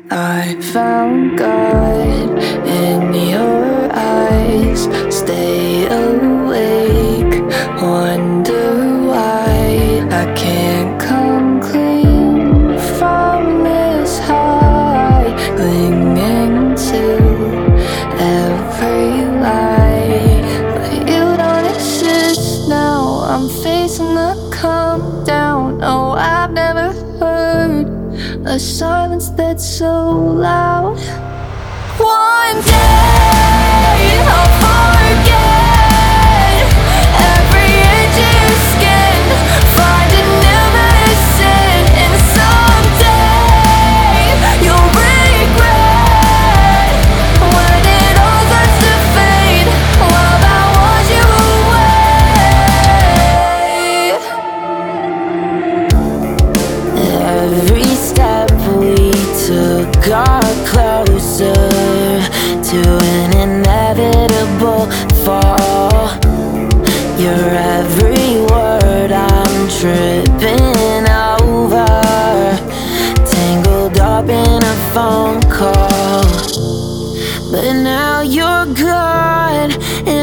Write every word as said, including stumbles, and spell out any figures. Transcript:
I found God in your eyes. Stay awake, wonder why I can't come clean from this high, clinging to every lie. But you don't exist now, I'm facing the come down. Oh, I've never heard a silence that's so loud. One day I'll forget every inch of skin, find a new medicine, and someday you'll regret when it all starts to fade. Love, I want you away. Every step we took got closer to an inevitable fall. Your every word I'm tripping over, tangled up in a phone call. But now you're gone, and